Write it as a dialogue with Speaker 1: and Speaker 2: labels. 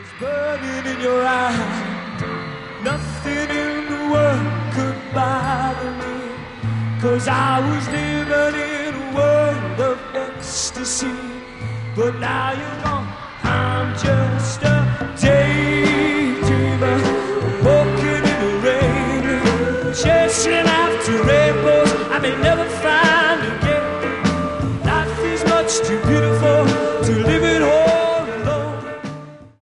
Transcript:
Speaker 1: burning in your eyes. Nothing in the world could bother me, 'cause I was living in a world of ecstasy. But now you're gone, I'm just